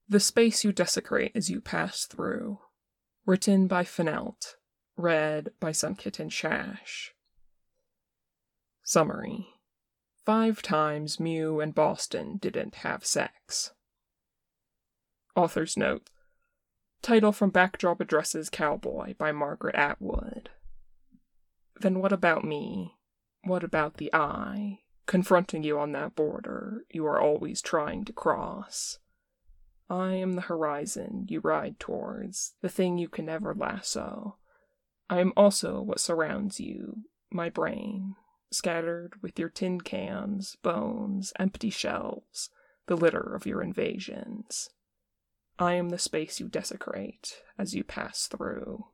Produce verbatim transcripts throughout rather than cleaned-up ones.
The Space You Desecrate as You Pass Through. Written by Fenelt. Read by Sunkitten Shash. Summary. Five times Mew and Boston didn't have sex. Author's note. Title from Backdrop Addresses Cowboy by Margaret Atwood. Then what about me? What about the I, confronting you on that border you are always trying to cross? I am the horizon you ride towards, the thing you can never lasso. I am also what surrounds you, my brain, scattered with your tin cans, bones, empty shelves, the litter of your invasions. I am the space you desecrate as you pass through.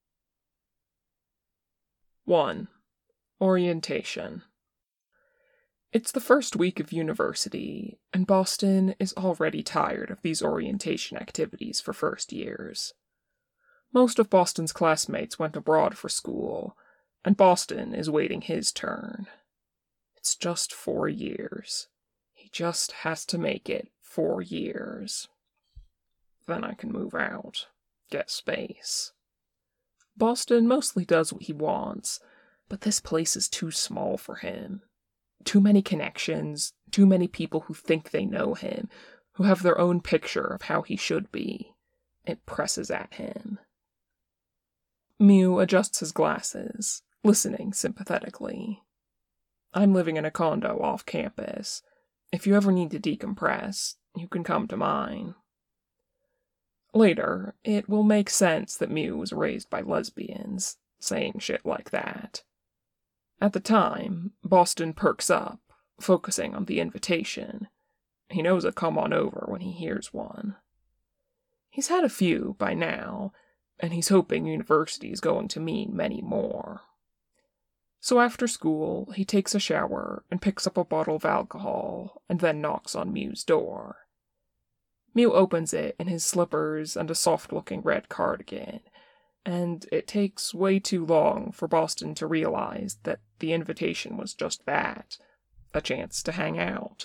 one. Orientation. It's the first week of university, and Boston is already tired of these orientation activities for first years. Most of Boston's classmates went abroad for school, and Boston is waiting his turn. It's just four years. He just has to make it four years. Then I can move out, get space. Boston mostly does what he wants, but this place is too small for him. Too many connections, too many people who think they know him, who have their own picture of how he should be. It presses at him. Mew adjusts his glasses, listening sympathetically. I'm living in a condo off campus. If you ever need to decompress, you can come to mine. Later, it will make sense that Mew was raised by lesbians, saying shit like that. At the time, Boston perks up, focusing on the invitation. He knows a come on over when he hears one. He's had a few by now, and he's hoping university is going to mean many more. So after school, he takes a shower and picks up a bottle of alcohol, and then knocks on Mew's door. Mew opens it in his slippers and a soft-looking red cardigan, and it takes way too long for Boston to realize that the invitation was just that, a chance to hang out.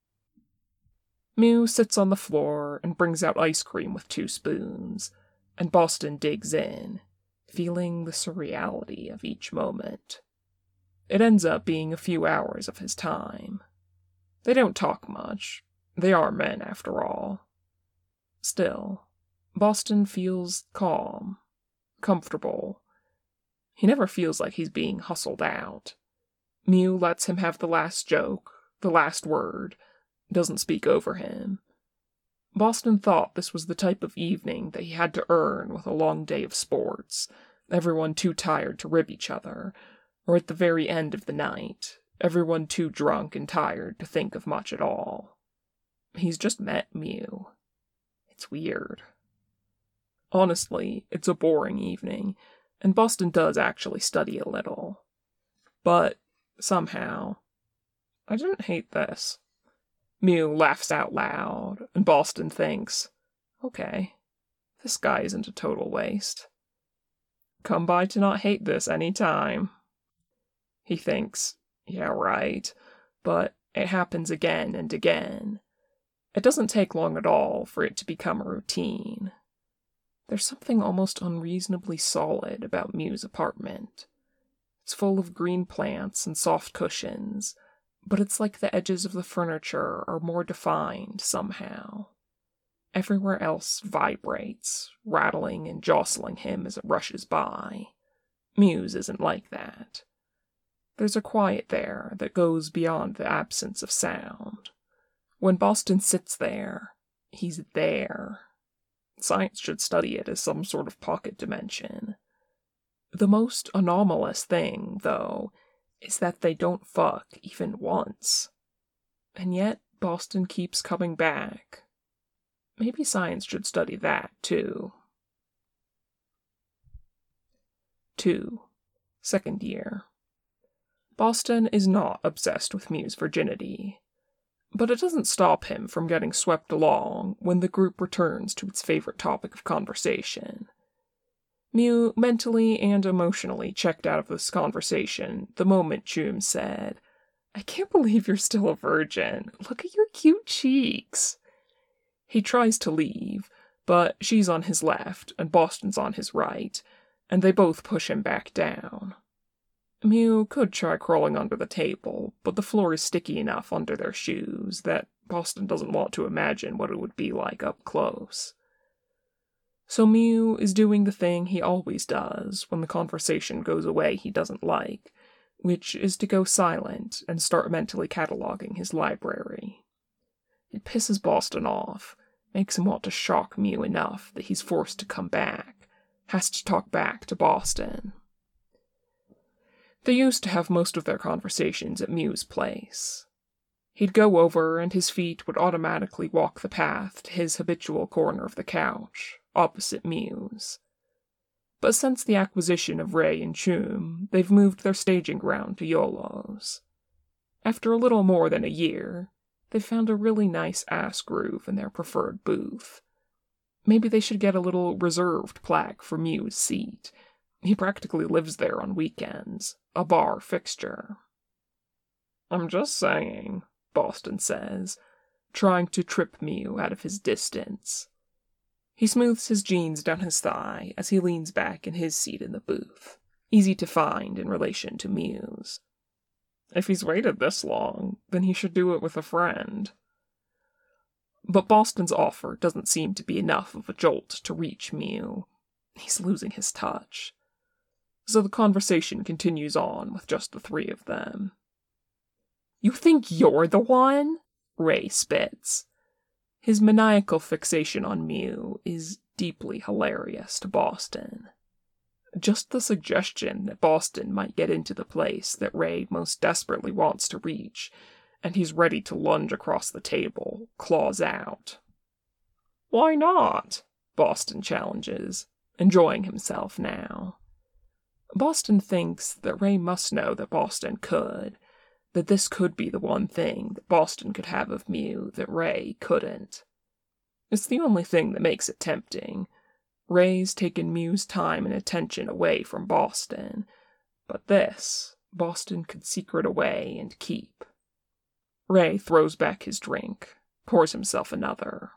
Mew sits on the floor and brings out ice cream with two spoons, and Boston digs in, feeling the surreality of each moment. It ends up being a few hours of his time. They don't talk much. They are men, after all. Still, Boston feels calm. Comfortable. He never feels like he's being hustled out. Mew lets him have the last joke, the last word, doesn't speak over him. Boston thought this was the type of evening that he had to earn with a long day of sports, everyone too tired to rib each other, or at the very end of the night, everyone too drunk and tired to think of much at all. He's just met Mew. It's weird. Honestly, it's a boring evening, and Boston does actually study a little. But, somehow, I didn't hate this. Mew laughs out loud, and Boston thinks, okay, this guy isn't a total waste. Come by to not hate this any time. He thinks, yeah, right, but it happens again and again. It doesn't take long at all for it to become a routine. There's something almost unreasonably solid about Mew's apartment. It's full of green plants and soft cushions, but it's like the edges of the furniture are more defined somehow. Everywhere else vibrates, rattling and jostling him as it rushes by. Mew's isn't like that. There's a quiet there that goes beyond the absence of sound. When Boston sits there, he's there. Science should study it as some sort of pocket dimension. The most anomalous thing, though, is that they don't fuck even once. And yet, Boston keeps coming back. Maybe science should study that, too. two. Second year. Boston is not obsessed with Mew's virginity. But it doesn't stop him from getting swept along when the group returns to its favorite topic of conversation. Mew mentally and emotionally checked out of this conversation the moment Choom said, I can't believe you're still a virgin. Look at your cute cheeks. He tries to leave, but she's on his left and Boston's on his right, and they both push him back down. Mew could try crawling under the table, but the floor is sticky enough under their shoes that Boston doesn't want to imagine what it would be like up close. So Mew is doing the thing he always does when the conversation goes a way he doesn't like, which is to go silent and start mentally cataloging his library. It pisses Boston off, makes him want to shock Mew enough that he's forced to come back, has to talk back to Boston. They used to have most of their conversations at Mew's place. He'd go over and his feet would automatically walk the path to his habitual corner of the couch, opposite Mew's. But since the acquisition of Ray and Choom, they've moved their staging ground to Yolo's. After a little more than a year, they've found a really nice ass groove in their preferred booth. Maybe they should get a little reserved plaque for Mew's seat. He practically lives there on weekends, a bar fixture. I'm just saying, Boston says, trying to trip Mew out of his distance. He smooths his jeans down his thigh as he leans back in his seat in the booth, easy to find in relation to Mew's. If he's waited this long, then he should do it with a friend. But Boston's offer doesn't seem to be enough of a jolt to reach Mew. He's losing his touch. So the conversation continues on with just the three of them. You think you're the one? Ray spits. His maniacal fixation on Mew is deeply hilarious to Boston. Just the suggestion that Boston might get into the place that Ray most desperately wants to reach, and he's ready to lunge across the table, claws out. Why not? Boston challenges, enjoying himself now. Boston thinks that Ray must know that Boston could, that this could be the one thing that Boston could have of Mew that Ray couldn't. It's the only thing that makes it tempting. Ray's taken Mew's time and attention away from Boston, but this, Boston could secret away and keep. Ray throws back his drink, pours himself another.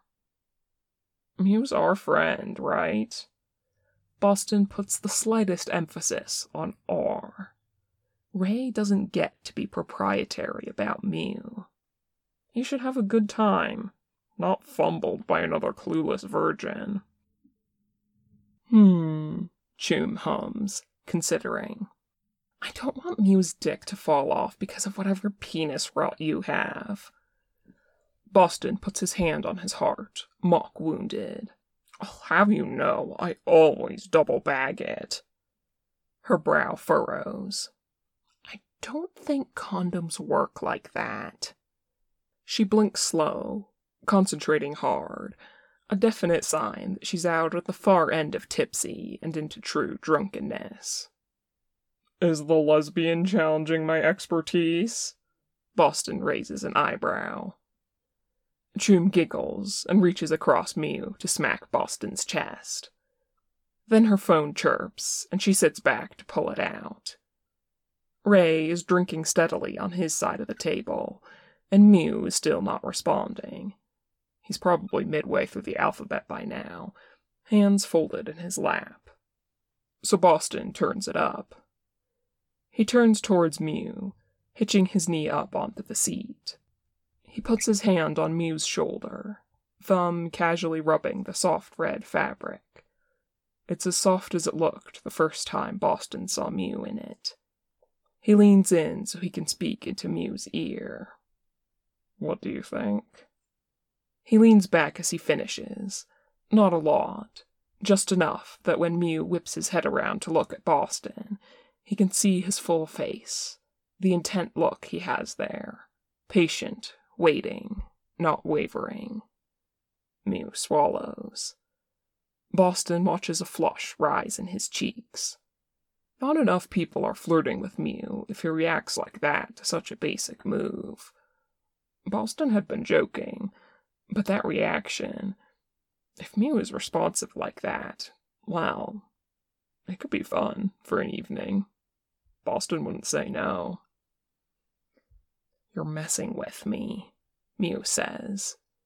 Mew's our friend, right? Boston puts the slightest emphasis on R. Ray doesn't get to be proprietary about Mew. He should have a good time, not fumbled by another clueless virgin. Hmm, Choom hums, considering. I don't want Mew's dick to fall off because of whatever penis rot you have. Boston puts his hand on his heart, mock wounded. I'll have you know, I always double bag it. Her brow furrows. I don't think condoms work like that. She blinks slow, concentrating hard, a definite sign that she's out at the far end of tipsy and into true drunkenness. Is the lesbian challenging my expertise? Boston raises an eyebrow. Choom giggles and reaches across Mew to smack Boston's chest. Then her phone chirps, and she sits back to pull it out. Ray is drinking steadily on his side of the table, and Mew is still not responding. He's probably midway through the alphabet by now, hands folded in his lap. So Boston turns it up. He turns towards Mew, hitching his knee up onto the seat. He puts his hand on Mew's shoulder, thumb casually rubbing the soft red fabric. It's as soft as it looked the first time Boston saw Mew in it. He leans in so he can speak into Mew's ear. What do you think? He leans back as he finishes. Not a lot, just enough that when Mew whips his head around to look at Boston, he can see his full face, the intent look he has there, patient, waiting, not wavering. Mew swallows. Boston watches a flush rise in his cheeks. Not enough people are flirting with Mew if he reacts like that to such a basic move. Boston had been joking, but that reaction, if Mew is responsive like that, well, it could be fun for an evening. Boston wouldn't say no. You're messing with me, Mew says.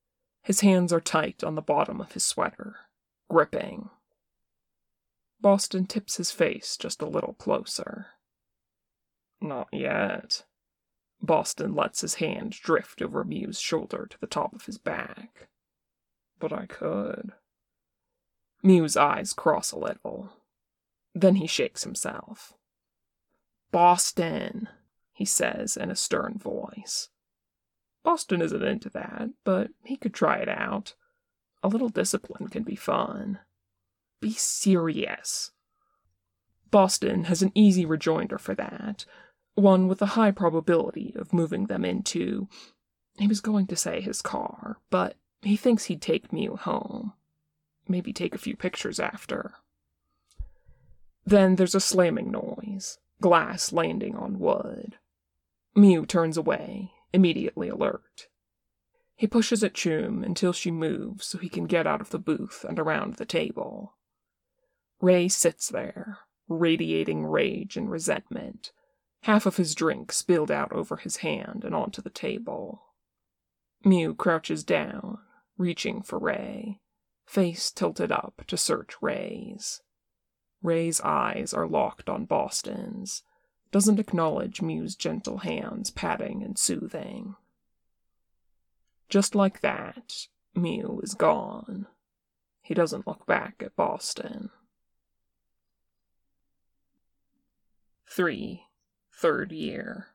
His hands are tight on the bottom of his sweater, gripping. Boston tips his face just a little closer. Not yet. Boston lets his hand drift over Mew's shoulder to the top of his back. But I could. Mew's eyes cross a little. Then he shakes himself. Boston, he says in a stern voice. Boston isn't into that, but he could try it out. A little discipline can be fun. Be serious. Boston has an easy rejoinder for that, one with a high probability of moving them into, he was going to say his car, but he thinks he'd take Mew home. Maybe take a few pictures after. Then there's a slamming noise, glass landing on wood. Mew turns away, immediately alert. He pushes at Chum until she moves so he can get out of the booth and around the table. Ray sits there, radiating rage and resentment, half of his drink spilled out over his hand and onto the table. Mew crouches down, reaching for Ray, face tilted up to search Ray's. Ray's eyes are locked on Boston's, doesn't acknowledge Mew's gentle hands patting and soothing. Just like that, Mew is gone. He doesn't look back at Boston. Three. Third year.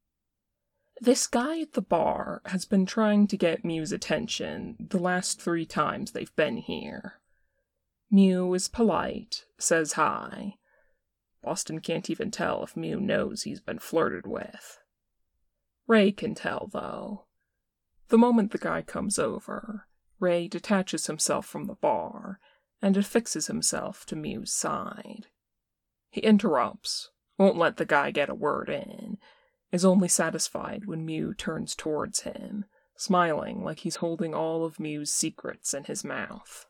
This guy at the bar has been trying to get Mew's attention the last three times they've been here. Mew is polite, says hi. Boston can't even tell if Mew knows he's been flirted with. Ray can tell, though. The moment the guy comes over, Ray detaches himself from the bar and affixes himself to Mew's side. He interrupts, won't let the guy get a word in, is only satisfied when Mew turns towards him, smiling like he's holding all of Mew's secrets in his mouth.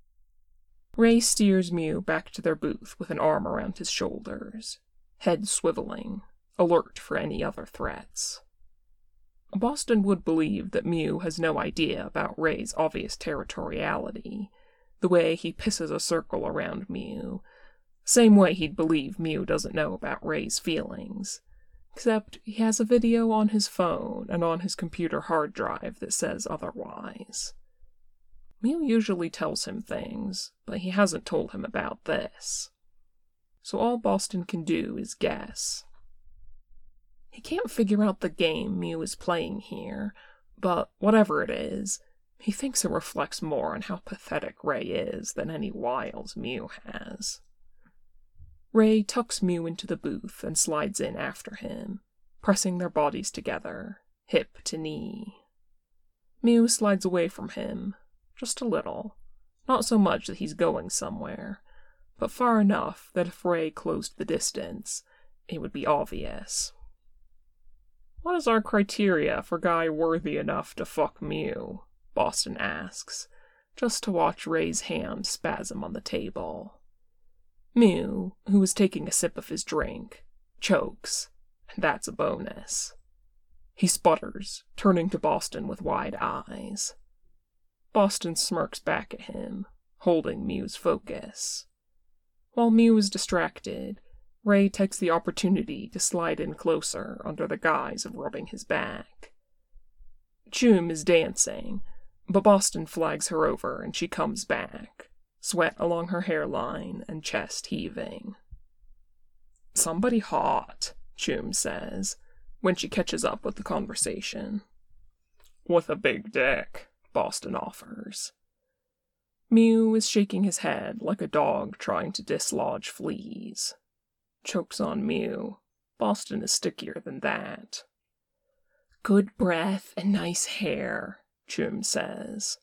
Ray steers Mew back to their booth with an arm around his shoulders, head swiveling, alert for any other threats. Boston would believe that Mew has no idea about Ray's obvious territoriality, the way he pisses a circle around Mew, same way he'd believe Mew doesn't know about Ray's feelings, except he has a video on his phone and on his computer hard drive that says otherwise. Mew usually tells him things, but he hasn't told him about this. So all Boston can do is guess. He can't figure out the game Mew is playing here, but whatever it is, he thinks it reflects more on how pathetic Ray is than any wiles Mew has. Ray tucks Mew into the booth and slides in after him, pressing their bodies together, hip to knee. Mew slides away from him, just a little, not so much that he's going somewhere, but far enough that if Ray closed the distance, it would be obvious. What is our criteria for guy worthy enough to fuck Mew? Boston asks, just to watch Ray's hand spasm on the table. Mew, who is taking a sip of his drink, chokes, and that's a bonus. He sputters, turning to Boston with wide eyes. Boston smirks back at him, holding Mew's focus. While Mew is distracted, Ray takes the opportunity to slide in closer under the guise of rubbing his back. Chum is dancing, but Boston flags her over and she comes back, sweat along her hairline and chest heaving. Somebody hot, Chum says, when she catches up with the conversation. With a big dick, Boston offers. Mew is shaking his head like a dog trying to dislodge fleas. Chokes on Mew. Boston is stickier than that. Good breath and nice hair, Chum says.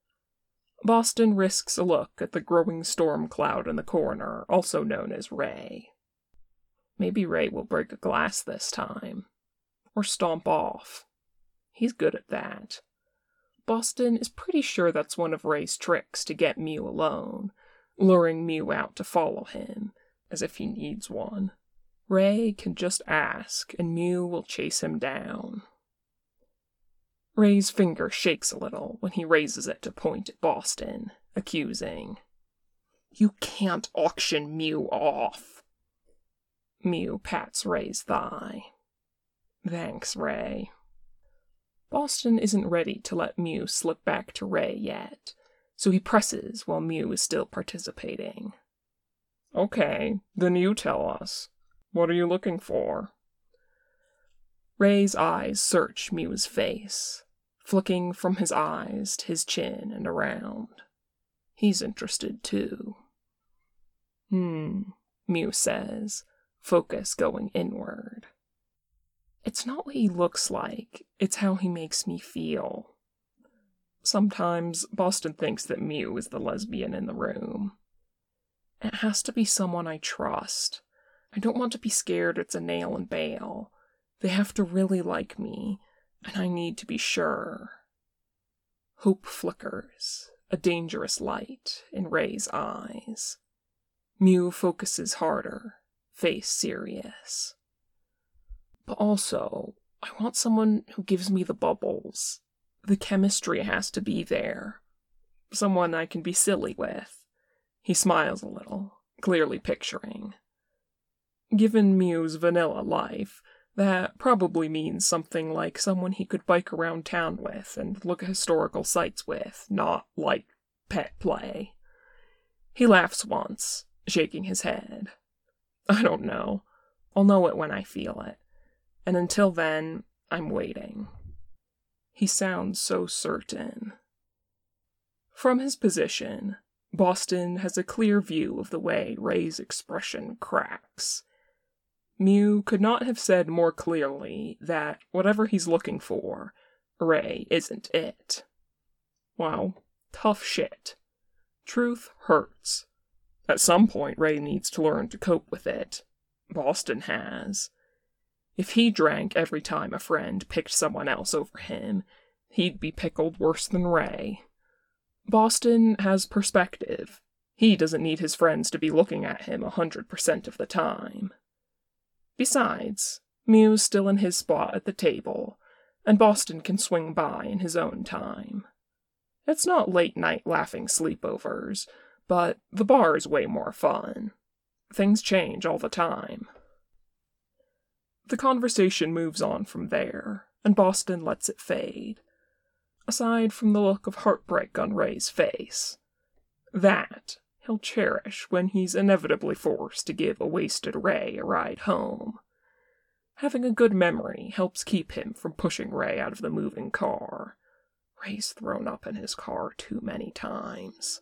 Boston risks a look at the growing storm cloud in the corner, also known as Ray. Maybe Ray will break a glass this time. Or stomp off. He's good at that. Boston is pretty sure that's one of Ray's tricks to get Mew alone, luring Mew out to follow him, as if he needs one. Ray can just ask, and Mew will chase him down. Ray's finger shakes a little when he raises it to point at Boston, accusing. You can't auction Mew off. Mew pats Ray's thigh. Thanks, Ray. Boston isn't ready to let Mew slip back to Ray yet, so he presses while Mew is still participating. Okay, then you tell us. What are you looking for? Ray's eyes search Mew's face, flicking from his eyes to his chin and around. He's interested too. Hmm, Mew says, focus going inward. It's not what he looks like, it's how he makes me feel. Sometimes Boston thinks that Mew is the lesbian in the room. It has to be someone I trust. I don't want to be scared it's a nail and bail. They have to really like me, and I need to be sure. Hope flickers, a dangerous light in Ray's eyes. Mew focuses harder, face serious. But also, I want someone who gives me the bubbles. The chemistry has to be there. Someone I can be silly with. He smiles a little, clearly picturing. Given Mew's vanilla life, that probably means something like someone he could bike around town with and look at historical sites with, not like pet play. He laughs once, shaking his head. I don't know. I'll know it when I feel it. And until then, I'm waiting. He sounds so certain. From his position, Boston has a clear view of the way Ray's expression cracks. Mew could not have said more clearly that whatever he's looking for, Ray isn't it. Well, tough shit. Truth hurts. At some point, Ray needs to learn to cope with it. Boston has. If he drank every time a friend picked someone else over him, he'd be pickled worse than Ray. Boston has perspective. He doesn't need his friends to be looking at him a hundred percent of the time. Besides, Mew's still in his spot at the table, and Boston can swing by in his own time. It's not late-night laughing sleepovers, but the bar is way more fun. Things change all the time. The conversation moves on from there, and Boston lets it fade. Aside from the look of heartbreak on Ray's face. That he'll cherish when he's inevitably forced to give a wasted Ray a ride home. Having a good memory helps keep him from pushing Ray out of the moving car. Ray's thrown up in his car too many times.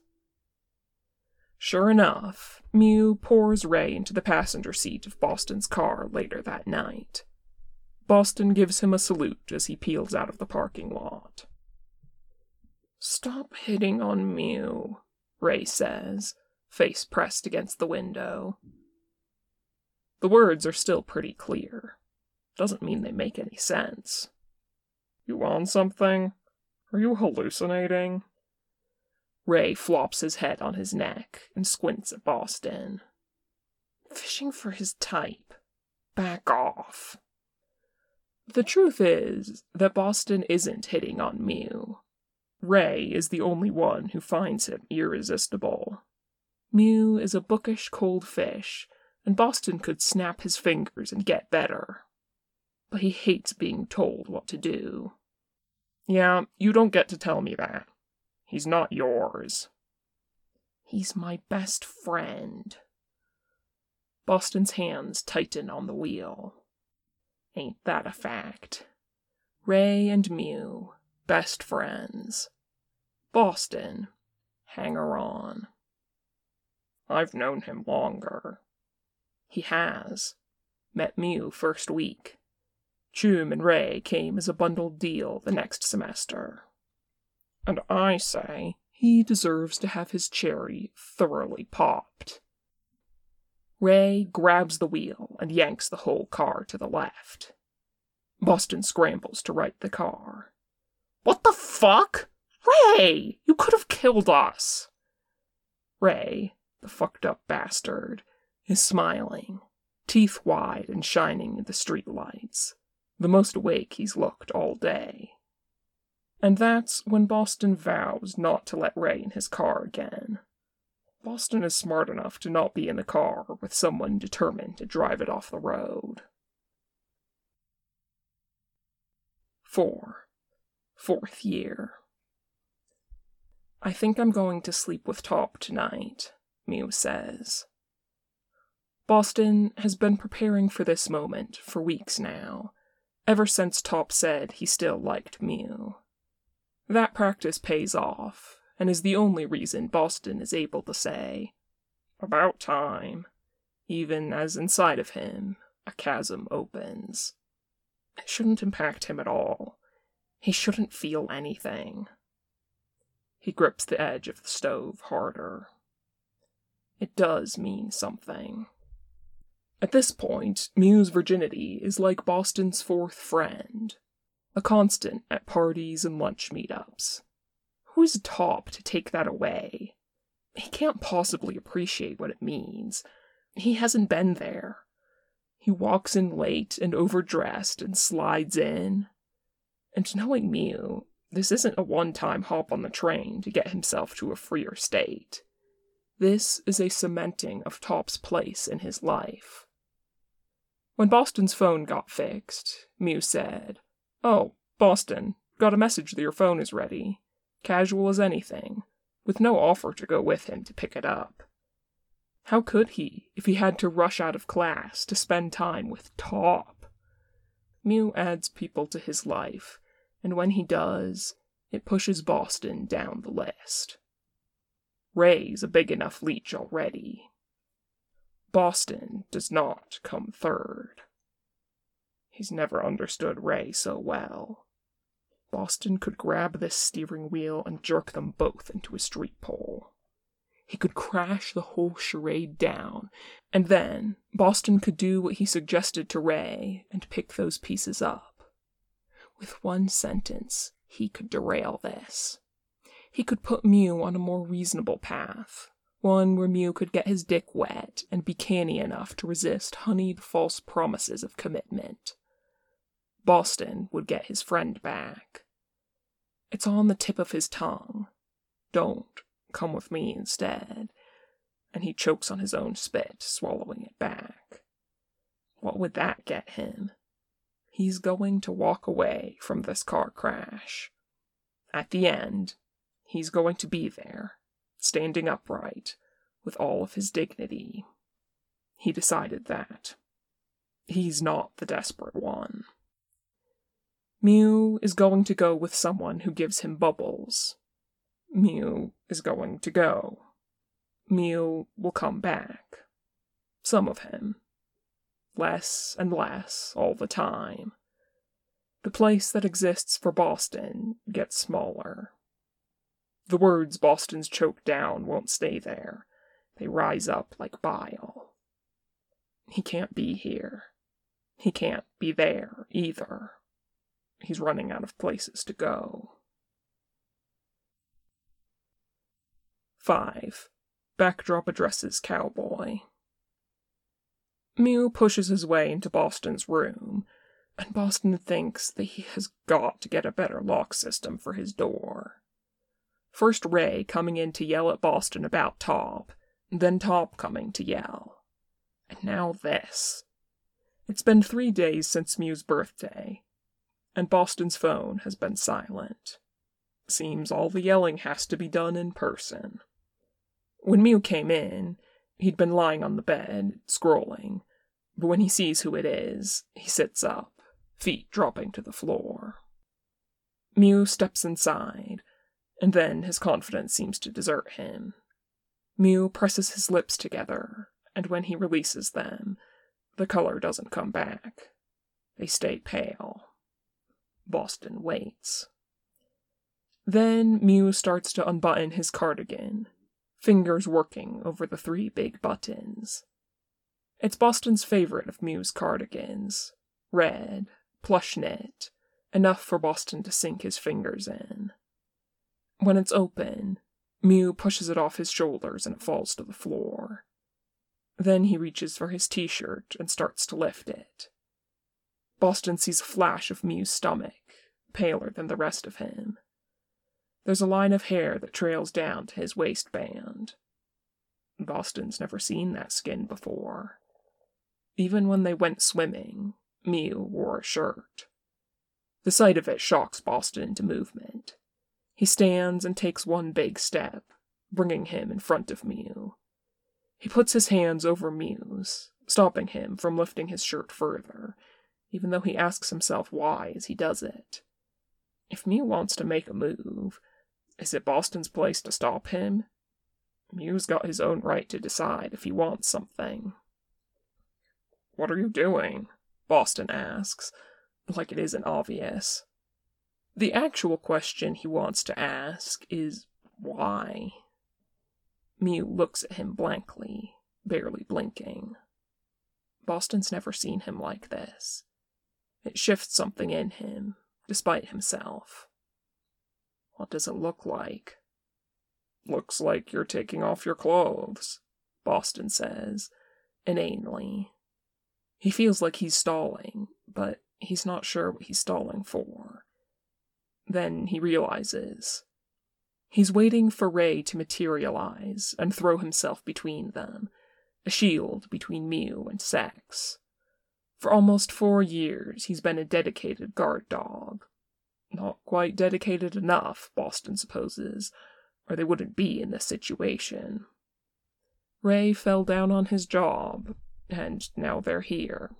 Sure enough, Mew pours Ray into the passenger seat of Boston's car later that night. Boston gives him a salute as he peels out of the parking lot. Stop hitting on Mew, Ray says, face pressed against the window. The words are still pretty clear. Doesn't mean they make any sense. You on something? Are you hallucinating? Ray flops his head on his neck and squints at Boston. Fishing for his type. Back off. The truth is that Boston isn't hitting on Mew. Ray is the only one who finds him irresistible. Mew is a bookish cold fish, and Boston could snap his fingers and get better. But he hates being told what to do. Yeah, you don't get to tell me that. He's not yours. He's my best friend. Boston's hands tighten on the wheel. Ain't that a fact? Ray and Mew, best friends. Boston, hanger-on. I've known him longer. He has. Met Mew first week. Chum and Ray came as a bundled deal the next semester. And I say he deserves to have his cherry thoroughly popped. Ray grabs the wheel and yanks the whole car to the left. Boston scrambles to right the car. What the fuck? Ray! You could have killed us! Ray, the fucked up bastard, is smiling, teeth wide and shining in the streetlights, the most awake he's looked all day. And that's when Boston vows not to let Ray in his car again. Boston is smart enough to not be in the car with someone determined to drive it off the road. Four. Fourth year. I think I'm going to sleep with Top tonight, Mew says. Boston has been preparing for this moment for weeks now, ever since Top said he still liked Mew. That practice pays off, and is the only reason Boston is able to say, "About time," even as inside of him a chasm opens. It shouldn't impact him at all. He shouldn't feel anything. He grips the edge of the stove harder. It does mean something. At this point, Mew's virginity is like Boston's fourth friend, a constant at parties and lunch meetups. Who is Top to take that away? He can't possibly appreciate what it means. He hasn't been there. He walks in late and overdressed and slides in. And knowing Mew, this isn't a one-time hop on the train to get himself to a freer state. This is a cementing of Top's place in his life. When Boston's phone got fixed, Mew said, "Oh, Boston, got a message that your phone is ready. Casual as anything, with no offer to go with him to pick it up." How could he, if he had to rush out of class to spend time with Top? Mew adds people to his life, and when he does, it pushes Boston down the list. Ray's a big enough leech already. Boston does not come third. He's never understood Ray so well. Boston could grab this steering wheel and jerk them both into a street pole. He could crash the whole charade down, and then Boston could do what he suggested to Ray and pick those pieces up. With one sentence, he could derail this. He could put Mew on a more reasonable path, one where Mew could get his dick wet and be canny enough to resist honeyed false promises of commitment. Boston would get his friend back. It's on the tip of his tongue. Don't come with me instead. And he chokes on his own spit, swallowing it back. What would that get him? He's going to walk away from this car crash. At the end, he's going to be there, standing upright, with all of his dignity. He decided that. He's not the desperate one. Mew is going to go with someone who gives him bubbles. Mew is going to go. Mew will come back. Some of him. Less and less all the time. The place that exists for Boston gets smaller. The words Boston's choked down won't stay there. They rise up like bile. He can't be here. He can't be there, either. He's running out of places to go. Five. Backdrop addresses Cowboy. Mew pushes his way into Boston's room, and Boston thinks that he has got to get a better lock system for his door. First Ray coming in to yell at Boston about Top, then Top coming to yell. And now this. It's been three days since Mew's birthday, and Boston's phone has been silent. Seems all the yelling has to be done in person. When Mew came in, he'd been lying on the bed, scrolling, but when he sees who it is, he sits up, feet dropping to the floor. Mew steps inside, and then his confidence seems to desert him. Mew presses his lips together, and when he releases them, the color doesn't come back. They stay pale. Boston waits. Then Mew starts to unbutton his cardigan, fingers working over the three big buttons. It's Boston's favorite of Mew's cardigans. Red, plush knit, enough for Boston to sink his fingers in. When it's open, Mew pushes it off his shoulders and it falls to the floor. Then he reaches for his t-shirt and starts to lift it. Boston sees a flash of Mew's stomach, paler than the rest of him. There's a line of hair that trails down to his waistband. Boston's never seen that skin before. Even when they went swimming, Mew wore a shirt. The sight of it shocks Boston into movement. He stands and takes one big step, bringing him in front of Mew. He puts his hands over Mew's, stopping him from lifting his shirt further, even though he asks himself why as he does it. If Mew wants to make a move, is it Boston's place to stop him? Mew's got his own right to decide if he wants something. "What are you doing?" Boston asks, like it isn't obvious. The actual question he wants to ask is, why? Mew looks at him blankly, barely blinking. Boston's never seen him like this. It shifts something in him, despite himself. What does it look like? "Looks like you're taking off your clothes," Boston says, inanely. He feels like he's stalling, but he's not sure what he's stalling for. Then he realizes. He's waiting for Ray to materialize and throw himself between them, a shield between Mew and sex. For almost four years, he's been a dedicated guard dog. Not quite dedicated enough, Boston supposes, or they wouldn't be in this situation. Ray fell down on his job, and now they're here.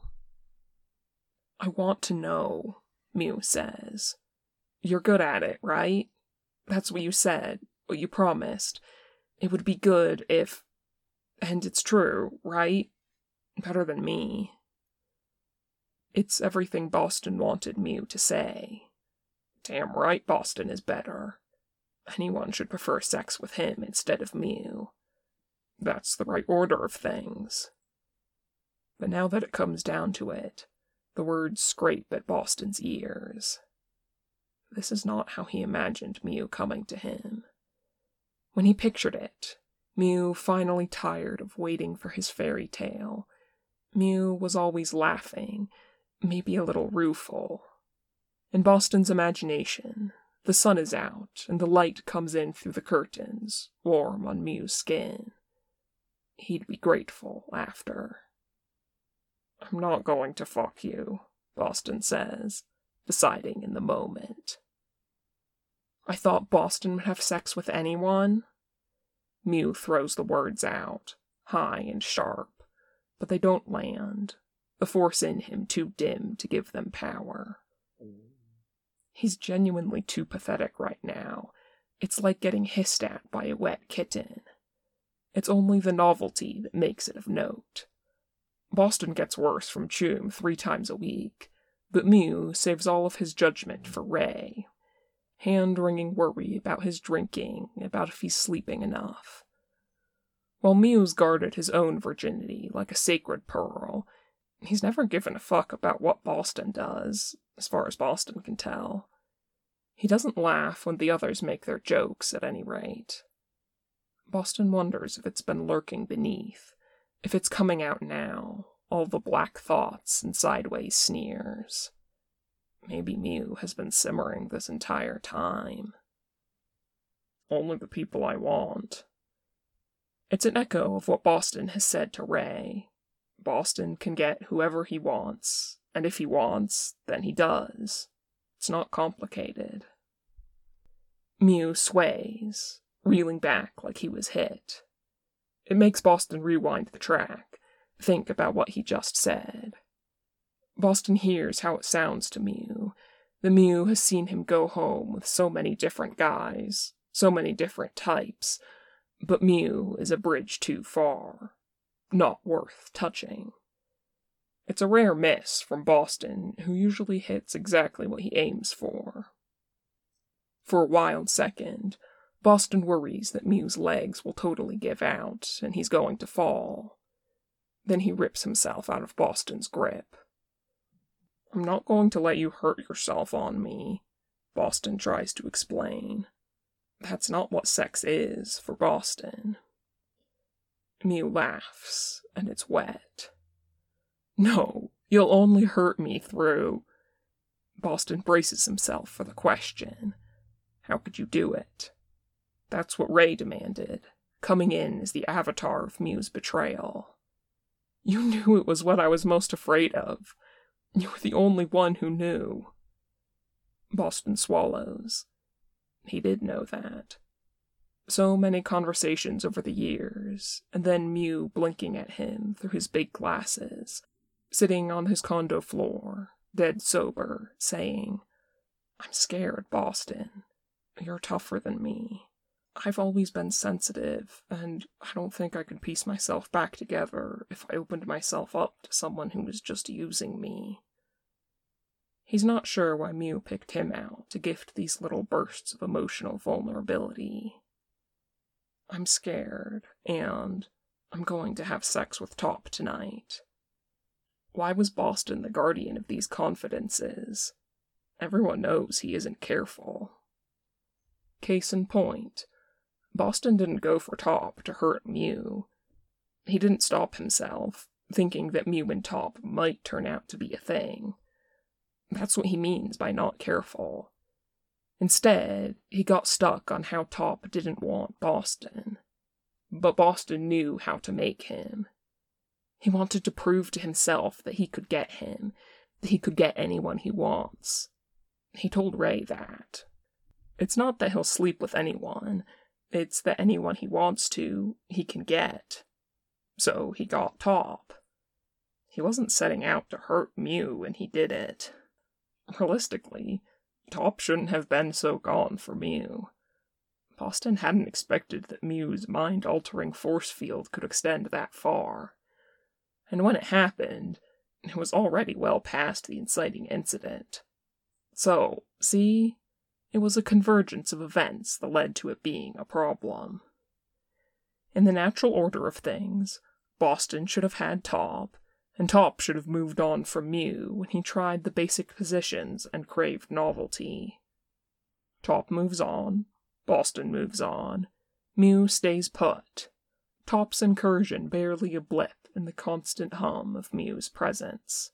"I want to know," Mew says. "You're good at it, right? That's what you said, what you promised. It would be good if... And it's true, right? Better than me." It's everything Boston wanted Mew to say. Damn right Boston is better. Anyone should prefer sex with him instead of Mew. That's the right order of things. But now that it comes down to it, the words scrape at Boston's ears. This is not how he imagined Mew coming to him. When he pictured it, Mew finally tired of waiting for his fairy tale. Mew was always laughing, maybe a little rueful. In Boston's imagination, the sun is out and the light comes in through the curtains, warm on Mew's skin. He'd be grateful after. "I'm not going to fuck you," Boston says, deciding in the moment. "I thought Boston would have sex with anyone." Mew throws the words out, high and sharp, but they don't land, the force in him too dim to give them power. He's genuinely too pathetic right now. It's like getting hissed at by a wet kitten. It's only the novelty that makes it of note. Boston gets worse from chewing three times a week, but Mew saves all of his judgment for Ray. Hand-wringing worry about his drinking, about if he's sleeping enough. While Mew's guarded his own virginity like a sacred pearl, he's never given a fuck about what Boston does, as far as Boston can tell. He doesn't laugh when the others make their jokes, at any rate. Boston wonders if it's been lurking beneath, if it's coming out now, all the black thoughts and sideways sneers. Maybe Mew has been simmering this entire time. "Only the people I want." It's an echo of what Boston has said to Ray. Boston can get whoever he wants, and if he wants, then he does. It's not complicated. Mew sways, reeling back like he was hit. It makes Boston rewind the track, think about what he just said. Boston hears how it sounds to Mew. The Mew has seen him go home with so many different guys, so many different types, but Mew is a bridge too far. Not worth touching. It's a rare miss from Boston, who usually hits exactly what he aims for. For a wild second, Boston worries that Mew's legs will totally give out, and he's going to fall. Then he rips himself out of Boston's grip. "I'm not going to let you hurt yourself on me," Boston tries to explain. That's not what sex is for Boston. Mew laughs, and it's wet. "No, you'll only hurt me through..." Boston braces himself for the question. How could you do it? That's what Ray demanded, coming in as the avatar of Mew's betrayal. You knew it was what I was most afraid of. You were the only one who knew. Boston swallows. He did know that. So many conversations over the years, and then Mew blinking at him through his big glasses, sitting on his condo floor, dead sober, saying, "I'm scared, Boston. You're tougher than me. I've always been sensitive, and I don't think I could piece myself back together if I opened myself up to someone who was just using me." He's not sure why Mew picked him out to gift these little bursts of emotional vulnerability. "I'm scared, and I'm going to have sex with Top tonight." Why was Boston the guardian of these confidences? Everyone knows he isn't careful. Case in point, Boston didn't go for Top to hurt Mew. He didn't stop himself, thinking that Mew and Top might turn out to be a thing. That's what he means by not careful. Instead, he got stuck on how Top didn't want Boston. But Boston knew how to make him. He wanted to prove to himself that he could get him, that he could get anyone he wants. He told Ray that. It's not that he'll sleep with anyone, it's that anyone he wants to, he can get. So he got Top. He wasn't setting out to hurt Mew when he did it. Realistically, Top shouldn't have been so gone for Mew. Boston hadn't expected that Mew's mind-altering force field could extend that far. And when it happened, it was already well past the inciting incident. So, see, it was a convergence of events that led to it being a problem. In the natural order of things, Boston should have had Top, and Top should have moved on from Mew when he tried the basic positions and craved novelty. Top moves on, Boston moves on, Mew stays put. Top's incursion barely a blip in the constant hum of Mew's presence.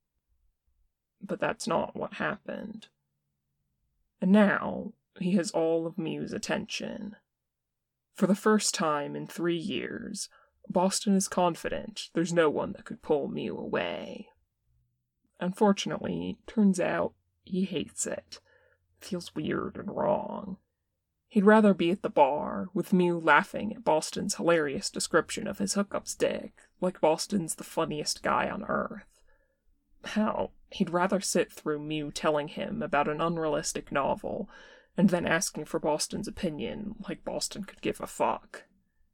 But that's not what happened. And now, he has all of Mew's attention. For the first time in three years, Boston is confident there's no one that could pull Mew away. Unfortunately, turns out he hates it. Feels weird and wrong. He'd rather be at the bar, with Mew laughing at Boston's hilarious description of his hookup's dick, like Boston's the funniest guy on earth. Hell, he'd rather sit through Mew telling him about an unrealistic novel, and then asking for Boston's opinion, like Boston could give a fuck.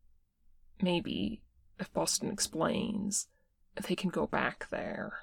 Maybe, if Boston explains, they can go back there.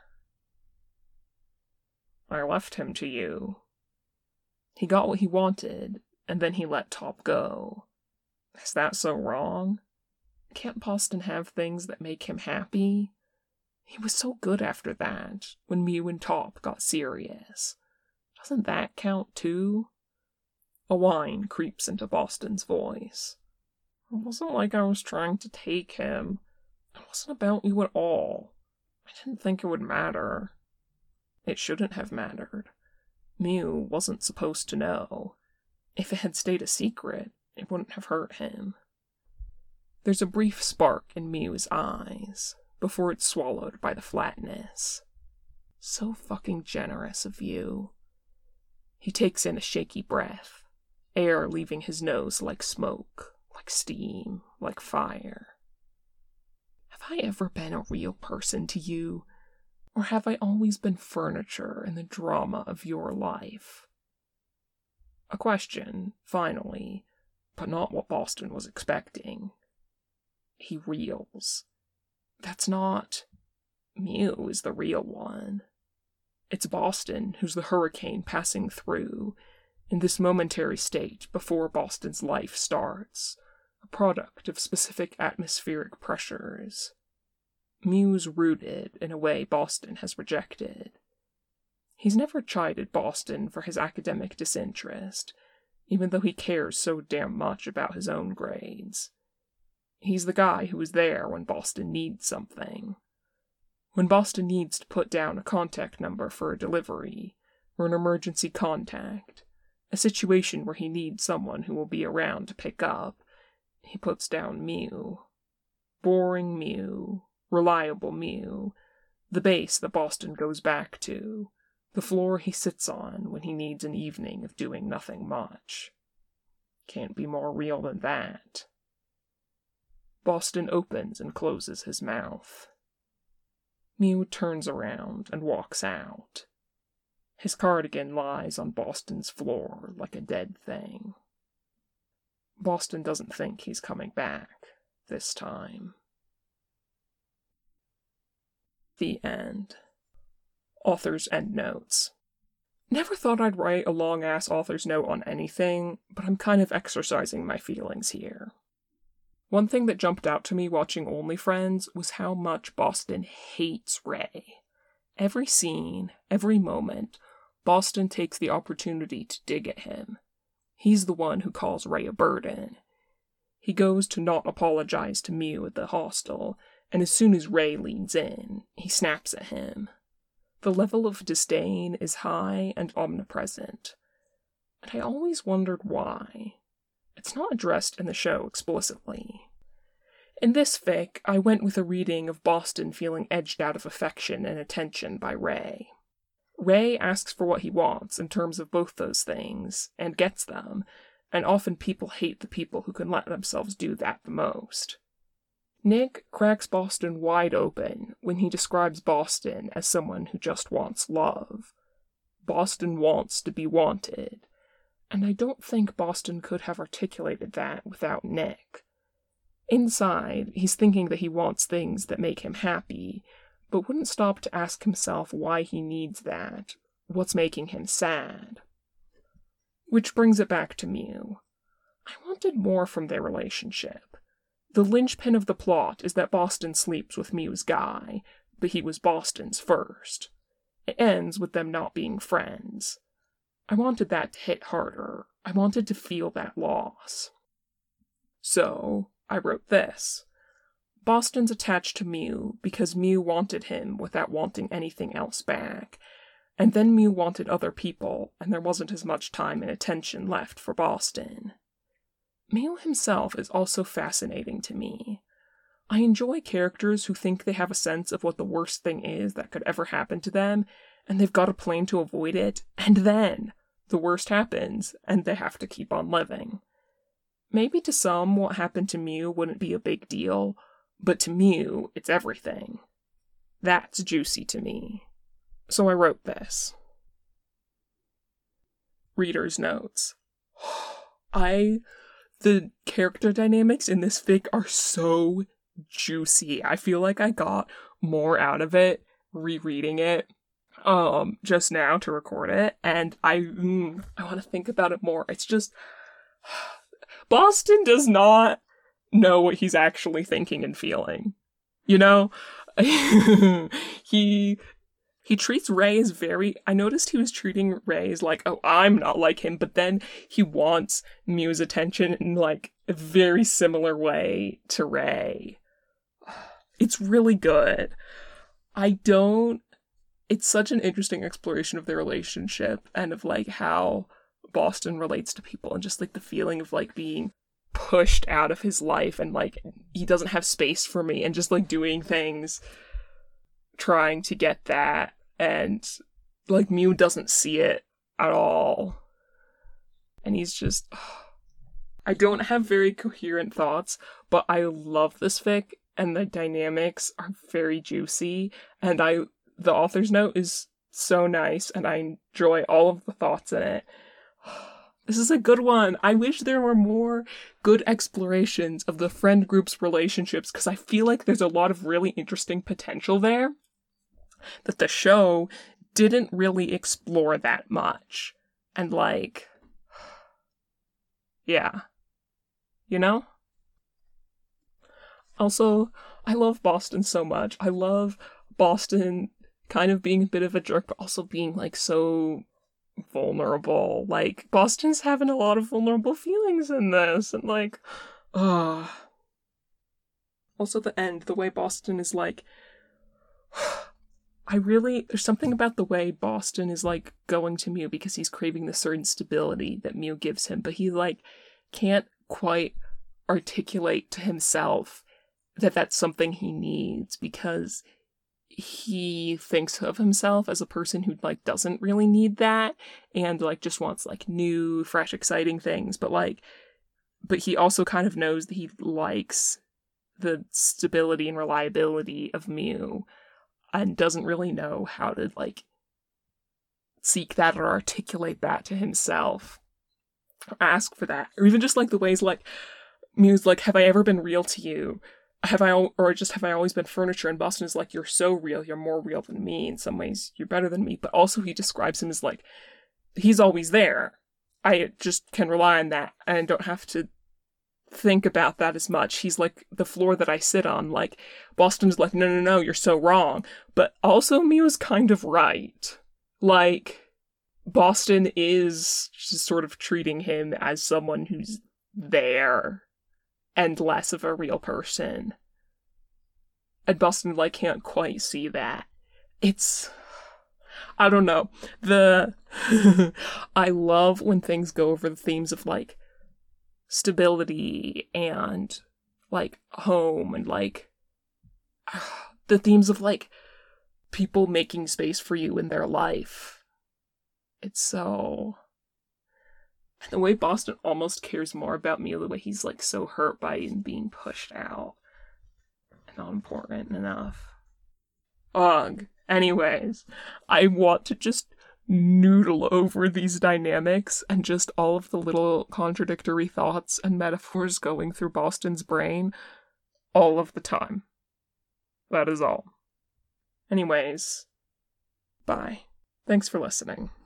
"I left him to you." He got what he wanted, and then he let Top go. Is that so wrong? Can't Boston have things that make him happy? He was so good after that, when Mew and Top got serious. Doesn't that count too? A whine creeps into Boston's voice. "It wasn't like I was trying to take him. It wasn't about you at all. I didn't think it would matter." It shouldn't have mattered. Mew wasn't supposed to know. If it had stayed a secret, it wouldn't have hurt him. There's a brief spark in Mew's eyes, before it's swallowed by the flatness. So fucking generous of you. He takes in a shaky breath, air leaving his nose like smoke, like steam, like fire. Have I ever been a real person to you, or have I always been furniture in the drama of your life? A question, finally, but not what Boston was expecting. He reels. That's not... Mew is the real one. It's Boston who's the hurricane passing through, in this momentary state before Boston's life starts, a product of specific atmospheric pressures. Mew's rooted in a way Boston has rejected. He's never chided Boston for his academic disinterest, even though he cares so damn much about his own grades. He's the guy who is there when Boston needs something. When Boston needs to put down a contact number for a delivery, or an emergency contact, a situation where he needs someone who will be around to pick up. He puts down Mew. Boring Mew. Reliable Mew. The base that Boston goes back to. The floor he sits on when he needs an evening of doing nothing much. Can't be more real than that. Boston opens and closes his mouth. Mew turns around and walks out. His cardigan lies on Boston's floor like a dead thing. Boston doesn't think he's coming back this time. The end. Author's endnotes. Never thought I'd write a long-ass author's note on anything, but I'm kind of exercising my feelings here. One thing that jumped out to me watching Only Friends was how much Boston hates Ray. Every scene, every moment, Boston takes the opportunity to dig at him. He's the one who calls Ray a burden. He goes to not apologize to Mew at the hostel, and as soon as Ray leans in, he snaps at him. The level of disdain is high and omnipresent, and I always wondered why. It's not addressed in the show explicitly. In this fic, I went with a reading of Boston feeling edged out of affection and attention by Ray. Ray asks for what he wants in terms of both those things, and gets them, and often people hate the people who can let themselves do that the most. Nick cracks Boston wide open when he describes Boston as someone who just wants love. Boston wants to be wanted, and I don't think Boston could have articulated that without Nick. Inside, he's thinking that he wants things that make him happy, but wouldn't stop to ask himself why he needs that, what's making him sad. Which brings it back to Mew. I wanted more from their relationship. The linchpin of the plot is that Boston sleeps with Mew's guy, but he was Boston's first. It ends with them not being friends. I wanted that to hit harder. I wanted to feel that loss. So, I wrote this. Boston's attached to Mew because Mew wanted him without wanting anything else back, and then Mew wanted other people, and there wasn't as much time and attention left for Boston. Mew himself is also fascinating to me. I enjoy characters who think they have a sense of what the worst thing is that could ever happen to them, and they've got a plan to avoid it, and then the worst happens, and they have to keep on living. Maybe to some, what happened to Mew wouldn't be a big deal, but to Mew, it's everything. That's juicy to me. So I wrote this. Reader's notes. I... The character dynamics in this fic are so juicy. I feel like I got more out of it rereading it um just now to record it, and I mm, I want to think about it more. It's just Boston does not know what he's actually thinking and feeling. You know? he He treats Ray as very... I noticed he was treating Ray as like, oh, I'm not like him, but then he wants Mew's attention in, like, a very similar way to Ray. It's really good. I don't... It's such an interesting exploration of their relationship and of, like, how Boston relates to people and just, like, the feeling of, like, being pushed out of his life and, like, he doesn't have space for me and just, like, doing things... trying to get that, and like Mew doesn't see it at all, and he's just oh. I don't have very coherent thoughts, but I love this fic, and the dynamics are very juicy, and I the author's note is so nice, and I enjoy all of the thoughts in it. This is a good one. I wish there were more good explorations of the friend group's relationships, because I feel like there's a lot of really interesting potential there that the show didn't really explore that much. And, like, yeah. You know? Also, I love Boston so much. I love Boston kind of being a bit of a jerk, but also being, like, so vulnerable. Like, Boston's having a lot of vulnerable feelings in this, and, like, ugh. Also, the end, the way Boston is like, I really, there's something about the way Boston is, like, going to Mew because he's craving the certain stability that Mew gives him, but he, like, can't quite articulate to himself that that's something he needs because he thinks of himself as a person who, like, doesn't really need that and, like, just wants, like, new, fresh, exciting things, but, like, but he also kind of knows that he likes the stability and reliability of Mew and doesn't really know how to, like, seek that or articulate that to himself or ask for that, or even just, like, the ways, like, Mew's like, have I ever been real to you? Have I, or just have I always been furniture? And Boston is like, you're so real, you're more real than me. In some ways, you're better than me. But also he describes him as like, he's always there. I just can rely on that and don't have to think about that as much. He's like the floor that I sit on. Like, Boston's like, no, no, no, you're so wrong. But also Mew's kind of right. Like, Boston is just sort of treating him as someone who's there and less of a real person. And Boston, like, can't quite see that. It's... I don't know. The... I love when things go over the themes of, like, stability and, like, home and, like, the themes of, like, people making space for you in their life. It's so... And the way Boston almost cares more about Mew, the way he's, like, so hurt by him being pushed out. And not important enough. Ugh. Anyways, I want to just noodle over these dynamics and just all of the little contradictory thoughts and metaphors going through Boston's brain all of the time. That is all. Anyways, bye. Thanks for listening.